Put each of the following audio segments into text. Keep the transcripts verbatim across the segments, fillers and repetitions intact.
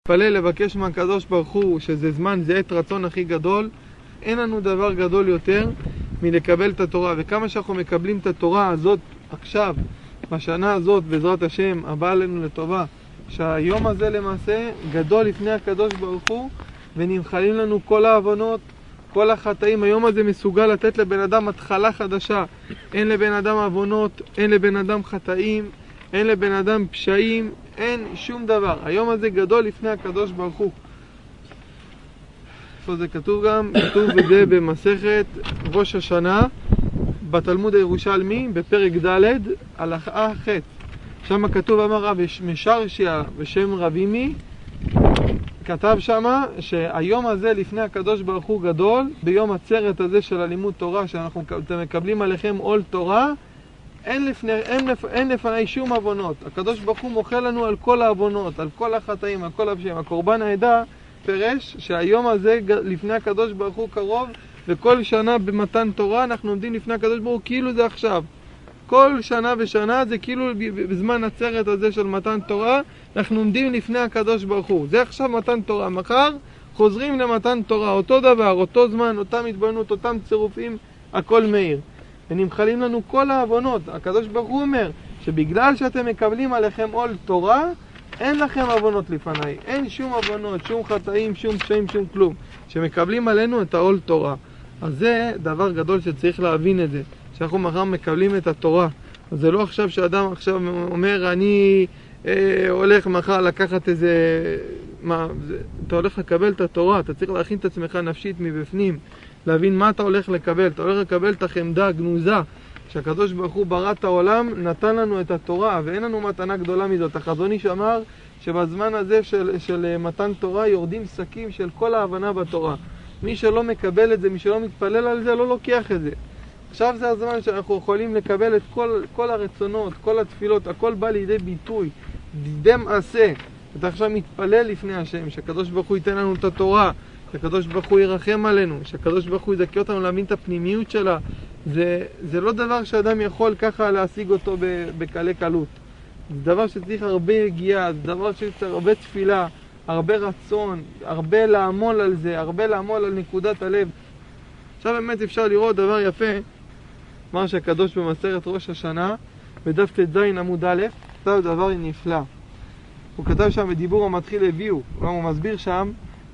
להתפלל, לבקש מהקדוש ברוך הוא שזה זמן, זה עת רצון הכי גדול. אין לנו דבר גדול יותר מלקבל את התורה, וכמה שאנחנו מקבלים את התורה הזאת עכשיו, בשנה הזאת, בעזרת השם, הבא עלינו לטובה, שהיום הזה למעשה גדול לפני הקדוש ברוך הוא, ונמחלים לנו כל העוונות, כל החטאים. היום הזה מסוגל לתת לבן אדם התחלה חדשה. אין לבן אדם עוונות, אין לבן אדם חטאים, אין לבן אדם פשעים, אין שום דבר. היום הזה גדול לפני הקדוש ברוך הוא. איפה זה כתוב גם? כתוב בזה במסכת ראש השנה, בתלמוד הירושלמי, בפרק ד' הלכה ח'. שם כתוב, אמר רב משרשיה בשם רבימי, כתב שמה שהיום הזה לפני הקדוש ברוך הוא גדול, ביום עצרת הזה של הלימוד תורה, שאנחנו מקבלים עליכם עול תורה, אין, לפני, אין, לפ, אין לפני שום עוונות. הקדוש ברוך הוא מוחל לנו על כל העוונות, על כל החטאים, על כל הפשעים. הקורבן העדה פרש שהיום הזה לפני הקדוש ברוך הוא קרוב, וכל שנה במתן תורה אנחנו עומדים לפני הקדוש ברוך הוא כאילו זה עכשיו. כל שנה ושנה זה כאילו בזמן עצרת הזה של מתן תורה, אנחנו עומדים לפני הקדוש ברוך הוא. זה עכשיו מתן תורה. מחר חוזרים למתן תורה, אותו דבר, אותו זמן, אותם התבוננות, אותם צירופים, הכל מאיר. ונמחלים לנו כל העוונות. הקדוש ברוך הוא אומר שבגלל שאתם מקבלים עליכם עול תורה, אין לכם עוונות לפניי. אין שום עוונות, שום חטאים, שום פשעים, שום כלום. שמקבלים עלינו את העול תורה. אז זה דבר גדול שצריך להבין את זה. שאנחנו מחר מקבלים את התורה. אז זה לא עכשיו שאדם עכשיו אומר, אני אה, הולך מחר לקחת איזה... מה, זה, אתה הולך לקבל את התורה, אתה צריך להכין את עצמך נפשית מבפנים, להבין מה אתה הולך לקבל. אתה הולך לקבל את החמדה הגנוזה, שהקדוש ברוך הוא ברא את העולם, נתן לנו את התורה, ואין לנו מתנה גדולה מזאת. החזון איש אמר שבזמן הזה של, של מתן תורה יורדים שקים של כל ההבנה בתורה. מי שלא מקבל את זה, מי שלא מתפלל על זה, לא לוקח את זה. עכשיו זה הזמן שאנחנו יכולים לקבל את כל, כל הרצונות, כל התפילות, הכל בא לידי ביטוי, לידי מעשה. אתה עכשיו מתפלל לפני השם, שהקדוש ברוך הוא ייתן לנו את התורה, שהקדוש ברוך הוא ירחם עלינו, שהקדוש ברוך הוא יזכה אותנו להבין את הפנימיות שלה. זה, זה לא דבר שאדם יכול ככה להשיג אותו בקלי קלות. זה דבר שצריך הרבה הגיעה, זה דבר שצריך הרבה תפילה, הרבה רצון, הרבה לעמול על זה, הרבה לעמול על נקודת הלב. עכשיו באמת אפשר לראות דבר יפה, מה שהקדוש במסכת ראש השנה, בדף ט"ז עמוד א', כתב דבר נפלא. הוא כתב שם בדיבור המתחיל הביאו, הוא מסביר שם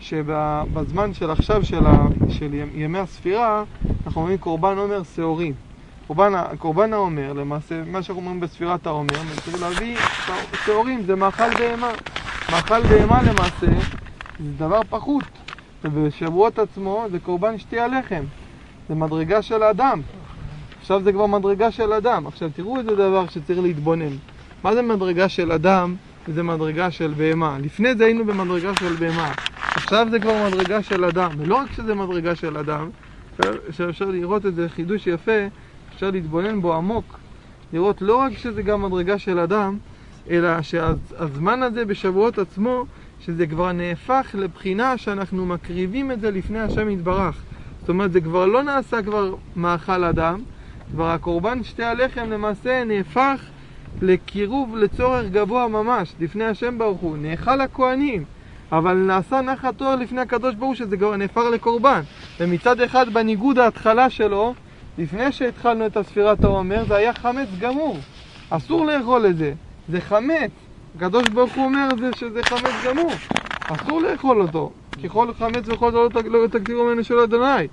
שבזמן של עכשיו של, ה, של ימי הספירה, אנחנו אומרים קורבן עומר שעורים. קורבן, קורבן העומר, למעשה, מה שאנחנו אומרים בספירת העומר, צריך להביא שעורים, זה מאכל בהמה. מאכל בהמה למעשה, זה דבר פחות. ובשבועות עצמו זה קורבן שתי הלחם. זה מדרגה של אדם. עכשיו זה כבר מדרגה של אדם. עכשיו תראו איזה דבר שצריך להתבונן. מה זה מדרגה של אדם? זה מדרגה של בהמה. לפני זה היינו במדרגה של בהמה. עכשיו זה כבר מדרגה של אדם. ולא רק שזה מדרגה של אדם, שאפשר לראות את זה חידוש יפה, אפשר להתבונן בו עמוק. לראות לא רק שזה גם מדרגה של אדם, אלא שהזמן הזה בשבועות עצמו, שזה כבר נהפך לבחינה שאנחנו מקריבים את זה לפני השם יתברך. זאת אומרת, זה כבר לא נעשה כבר מאכל אדם, כבר הקורבן שתי הלחם למעשה נהפך לקירוב לצורך גבוה ממש, לפני השם ברוך הוא, נאכל הכהנים, אבל נעשה נחת תואר לפני הקדוש ברוך הוא, שזה כבר נהפך לקורבן. ומצד אחד בניגוד ההתחלה שלו, לפני שהתחלנו את הספירת העומר, זה היה חמץ גמור. אסור לאכול את זה. זה חמץ. הקדוש ברוך הוא אומר זה שזה חמץ גמור. אסור לאכול אותו. ככל חמץ וכל זה לא תקצירו ממנו של אדוני.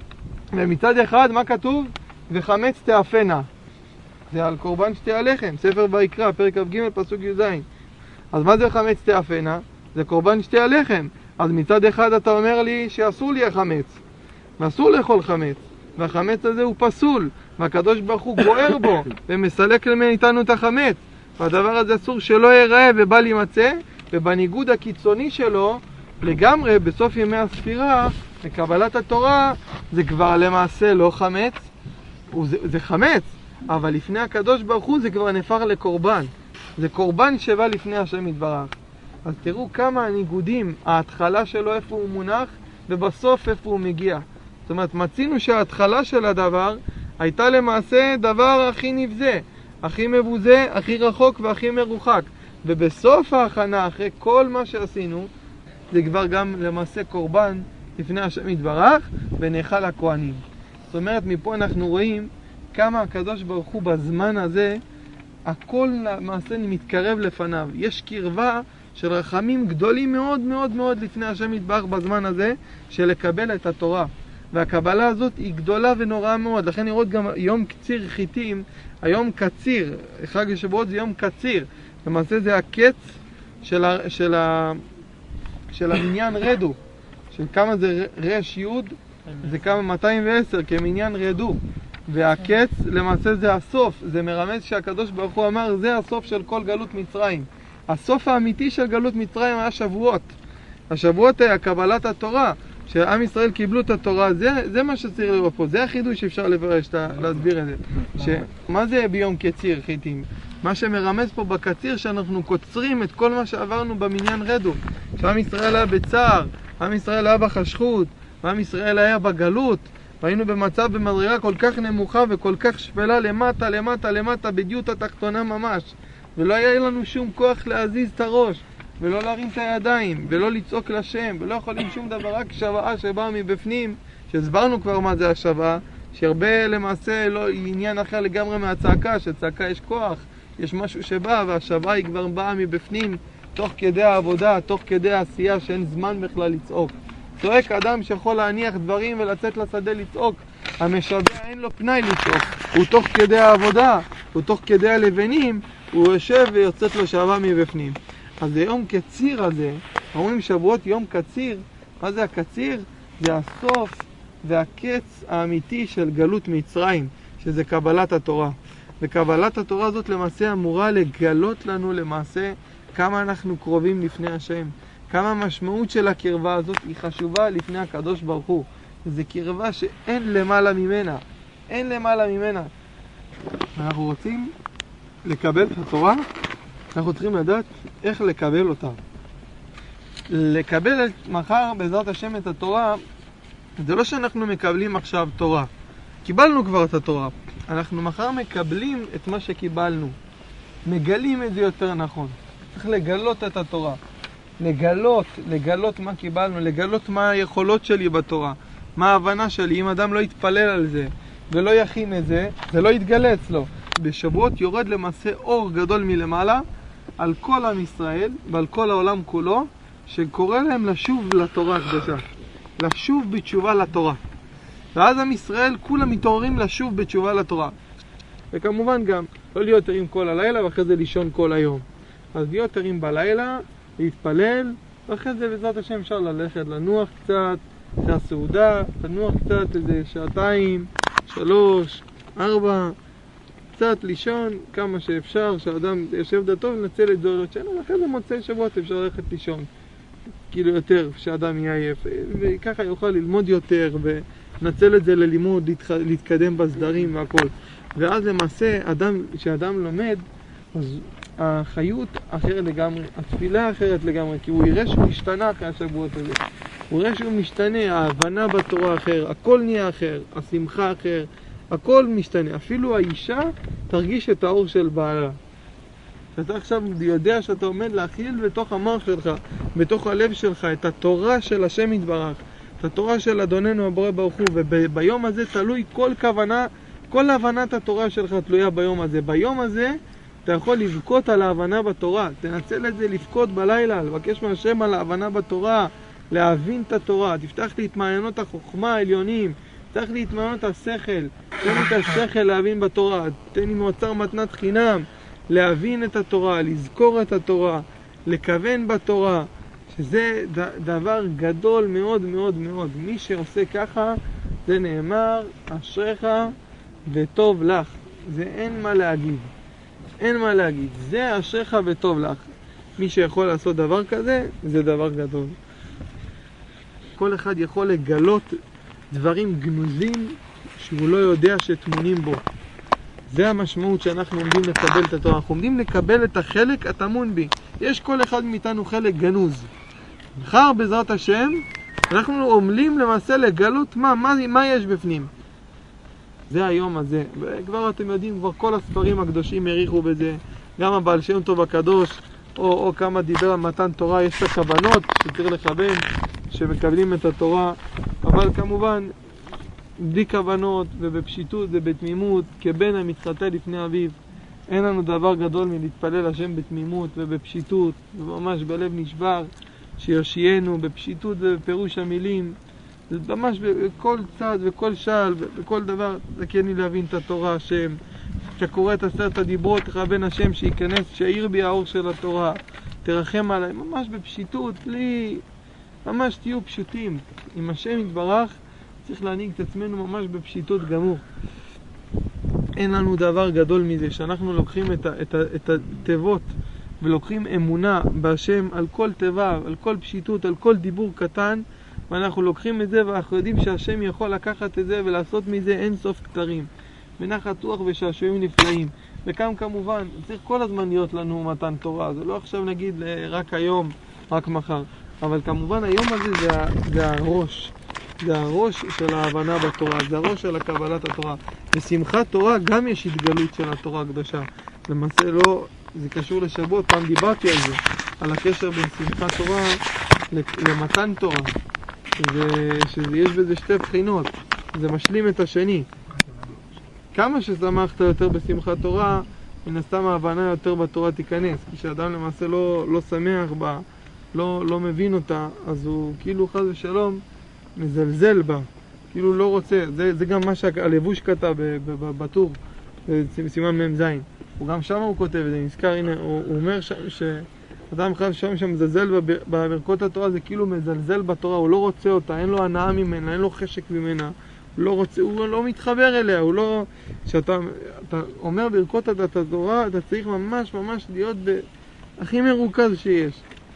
ומצד אחד, מה כתוב? וחמץ תאפנה. זה על קורבן שתי הלחם. ספר ויקרא, פרק כ"ג, פסוק י"ז. אז מה זה חמץ תאפנה? זה קורבן שתי הלחם. אז מצד אחד אתה אומר לי שאסור לי החמץ. ואסור לאכול חמץ. והחמץ הזה הוא פסול. והקדוש ברוך הוא גוער בו. ומסלק מאיתנו את החמץ. והדבר הזה אסור שלא ייראה ובל יימצא, ובניגוד הקיצוני שלו, לגמרי בסוף ימי הספירה, בקבלת התורה, זה כבר למעשה לא חמץ, זה, זה חמץ, אבל לפני הקדוש ברוך הוא זה כבר נהפך לקורבן. זה קורבן שבא לפני השם יתברך. אז תראו כמה הניגודים, ההתחלה שלו איפה הוא מונח, ובסוף איפה הוא מגיע. זאת אומרת, מצינו שההתחלה של הדבר הייתה למעשה דבר הכי נבזה. הכי מבוזה, הכי רחוק והכי מרוחק. ובסוף ההכנה, אחרי כל מה שעשינו, זה כבר גם למעשה קורבן לפני השם יתברך ונאכל הכהנים. זאת אומרת, מפה אנחנו רואים כמה הקדוש ברוך הוא בזמן הזה, הכל למעשה מתקרב לפניו. יש קרבה של רחמים גדולים מאוד מאוד מאוד לפני השם יתברך בזמן הזה, של לקבל את התורה. והקבלה הזאת היא גדולה ונוראה מאוד. לכן נראות גם יום קציר חיטים, היום קציר, חג השבועות זה יום קציר. למעשה זה הקץ של, ה, של, ה, של המניין רדו. של כמה זה רש יוד, זה כמה מאתיים ועשר, כמניין רדו. והקץ למעשה זה הסוף. זה מרמז שהקדוש ברוך הוא אמר, זה הסוף של כל גלות מצרים. הסוף האמיתי של גלות מצרים היה שבועות. השבועות היה קבלת התורה. שעם ישראל קיבלו את התורה, זה, זה מה שצריך לראות פה, זה החידוש שאפשר לפרש, להסביר את זה. שמה זה ביום קציר חיטים? מה שמרמז פה בקציר שאנחנו קוצרים את כל מה שעברנו במניין רדו. שעם ישראל היה בצער, עם ישראל היה בחשכות, עם ישראל היה בגלות, והיינו במצב במדרגה כל כך נמוכה וכל כך שפלה למטה, למטה, למטה, בדיוק התחתונה ממש. ולא היה לנו שום כוח להזיז את הראש. ולא להרים את הידיים, ולא לצעוק לשם, ולא יכולים שום דבר, רק שוואה שבאה מבפנים, שהסברנו כבר מה זה השוואה, שהרבה למעשה לא עניין אחר לגמרי מהצעקה, שצעקה יש כוח, יש משהו שבא, והשוואה היא כבר באה מבפנים, תוך כדי העבודה, תוך כדי העשייה, שאין זמן בכלל לצעוק. צועק אדם שיכול להניח דברים ולצאת לשדה לצעוק, המשבע אין לו פנאי לצעוק, הוא תוך כדי העבודה, הוא תוך כדי הלבנים, הוא יושב ויוצאת לו שוואה מבפנים. אז היום קציר הזה, אומרים שבועות יום קציר, מה זה הקציר? זה הסוף והקץ האמיתי של גלות מצרים, שזה קבלת התורה. וקבלת התורה הזאת למעשה אמורה לגלות לנו למעשה כמה אנחנו קרובים לפני השם. כמה המשמעות של הקרבה הזאת היא חשובה לפני הקדוש ברוך הוא. זו קרבה שאין למעלה ממנה. אין למעלה ממנה. אנחנו רוצים לקבל את התורה, אנחנו צריכים לדעת איך לקבל אותה. לקבל מחר בעזרת השם את התורה, זה לא שאנחנו מקבלים עכשיו תורה. קיבלנו כבר את התורה. אנחנו מחר מקבלים את מה שקיבלנו. מגלים את זה יותר נכון. צריך לגלות את התורה. לגלות, לגלות מה קיבלנו, לגלות מה היכולות שלי בתורה. מה ההבנה שלי. אם אדם לא יתפלל על זה ולא יכין את זה, זה לא יתגלה אצלו. בשבועות יורד למעשה אור גדול מלמעלה, על כל עם ישראל ועל כל העולם כולו, שקורא להם לשוב לתורה הקדושה, לשוב בתשובה לתורה. ואז עם ישראל כולם מתעוררים לשוב בתשובה לתורה. וכמובן גם לא להיות ערים כל הלילה ואחרי זה לישון כל היום. אז להיות ערים בלילה, להתפלל, ואחרי זה בעזרת השם אפשר ללכת לנוח קצת, אחרי הסעודה, לנוח קצת איזה שעתיים, שלוש, ארבע, קצת לישון כמה שאפשר, שהאדם יושב דתו ולנצל את דורות שלנו, ואחרי זה מוצא שבועות אפשר ללכת לישון כאילו יותר, שהאדם יהיה עייף, וככה יוכל ללמוד יותר ונצל את זה ללימוד, להתקדם בסדרים והכל. ואז למעשה אדם, כשאדם לומד, אז החיות אחרת לגמרי, התפילה אחרת לגמרי, כי הוא יראה שהוא משתנה אחרי השבועות הזה, הוא יראה שהוא משתנה, ההבנה בתורה אחר, הכל נהיה אחר, השמחה אחר, הכל משתנה. אפילו האישה תרגיש את האור של בעלה. שאתה עכשיו יודע שאתה עומד להכיל בתוך המוח שלך, בתוך הלב שלך, את התורה של השם יתברך, את התורה של אדוננו הבורא ברוך הוא, וביום הזה תלוי כל כוונה, כל הבנת התורה שלך תלויה ביום הזה. ביום הזה אתה יכול לבכות על ההבנה בתורה, תנצל את זה לבכות בלילה, לבקש מהשם על ההבנה בתורה, להבין את התורה, תפתח לי את מעיינות החוכמה העליונים, תפתח לי את מעיינות השכל, תן לי את השכל להבין בתורה, תן לי מאוצר מתנת חינם, להבין את התורה, לזכור את התורה, לכוון בתורה, שזה ד- דבר גדול מאוד מאוד מאוד. מי שעושה ככה, זה נאמר, אשריך וטוב לך. זה אין מה להגיד. אין מה להגיד. זה אשריך וטוב לך. מי שיכול לעשות דבר כזה, זה דבר גדול. כל אחד יכול לגלות דברים גנוזים שהוא לא יודע שתמונים בו. זה המשמעות שאנחנו עומדים לקבל את התורה. אנחנו עומדים לקבל את החלק הטמון בי. יש כל אחד מאיתנו חלק גנוז. מחר בעזרת השם, אנחנו עומדים למעשה לגלות מה, מה, מה יש בפנים. זה היום הזה. וכבר אתם יודעים, כבר כל הספרים הקדושים הריחו בזה. גם הבעל שם טוב הקדוש או, או כמה דיבר על מתן תורה, יש את הכוונות שצריך לכוון, שמקבלים את התורה, אבל כמובן, בלי כוונות ובפשיטות ובתמימות, כבן המתחטא לפני אביו, אין לנו דבר גדול מלהתפלל השם בתמימות ובפשיטות, וממש בלב נשבר, שיושיענו בפשיטות ובפירוש המילים, ממש בכל צד וכל שעל, בכל דבר, זה כן לי להבין את התורה, השם. כשאתה קורא את עשרת הדיברות, תכוון השם שייכנס, שיעיר בי האור של התורה, תרחם עליי, ממש בפשיטות, בלי... ממש תהיו פשוטים. עם השם יתברך, צריך להנהיג את עצמנו ממש בפשיטות גמור. אין לנו דבר גדול מזה, שאנחנו לוקחים את, ה, את, ה, את התיבות, ולוקחים אמונה בהשם על כל תיבה, על כל פשיטות, על כל דיבור קטן, ואנחנו לוקחים את זה, ואנחנו יודעים שהשם יכול לקחת את זה ולעשות מזה אין סוף כתרים. בנחת רוח ושעשועים נפלאים. וכאן כמובן, צריך כל הזמן להיות לנו מתן תורה. זה לא עכשיו נגיד רק היום, רק מחר. אבל כמובן היום הזה זה, זה הראש. זה הראש של ההבנה בתורה. זה הראש של הקבלת התורה. בשמחת תורה גם יש התגלות של התורה הקדושה. למעשה לא, זה קשור לשבוע, פעם דיברתי על זה. על הקשר בין שמחת תורה למתן תורה. שיש בזה שתי בחינות. זה משלים את השני. כמה ששמחת יותר בשמחת תורה, מן הסתם ההבנה יותר בתורה תיכנס. כשאדם למעשה לא, לא שמח בה, לא, לא מבין אותה, אז הוא כאילו חס ושלום מזלזל בה. כאילו לא רוצה. זה, זה גם מה שהלבוש כתב בטור, בסימן מם זין. הוא גם שם הוא כותב, זה נזכר, הנה, הוא, הוא אומר ש, שאדם חס ושלום שמזלזל בברכות התורה, זה כאילו מזלזל בתורה, הוא לא רוצה אותה, אין לו הנאה ממנה, אין לו חשק ממנה. לא רוצה, הוא לא מתחבר אליה, הוא לא... כשאתה אתה אומר ברכות את התורה, אתה צריך ממש ממש להיות ב... הכי מרוכז שיש.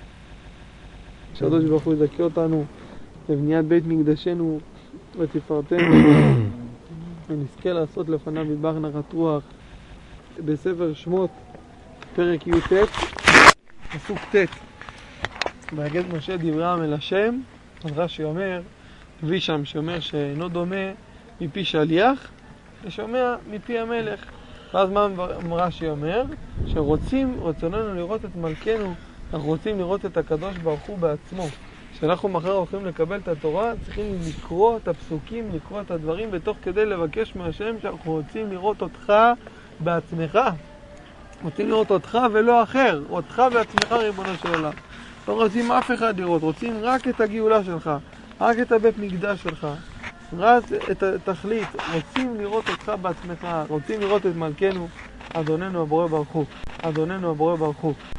הקדוש ברוך הוא יזכה אותנו לבניית בית מקדשנו ותפארתנו, ונזכה לעשות לפניו מטבח נחת רוח. בספר שמות, פרק י"ט, פסוק ט', ויגד משה דברי אל השם, אז רש"י אומר, הביא שם שאומר שאינו דומה מפי שליח, ושומע מפי המלך. ואז מה רש"י אומר? שרוצים, רצוננו לראות את מלכנו, אנחנו רוצים לראות את הקדוש ברוך הוא בעצמו. כשאנחנו מחר הולכים לקבל את התורה, צריכים לקרוא את הפסוקים, לקרוא את הדברים, ותוך כדי לבקש מהשם שאנחנו רוצים לראות אותך בעצמך. רוצים לראות אותך ולא אחר, אותך בעצמך ריבונו של עולם. לא רוצים אף אחד לראות, רוצים רק את הגאולה שלך. רק את הבית מקדש שלך, רק את התכלית, רוצים לראות אותך בעצמך, רוצים לראות את מלכנו, אדוננו הבורא ברוך הוא, אדוננו הבורא ברוך הוא.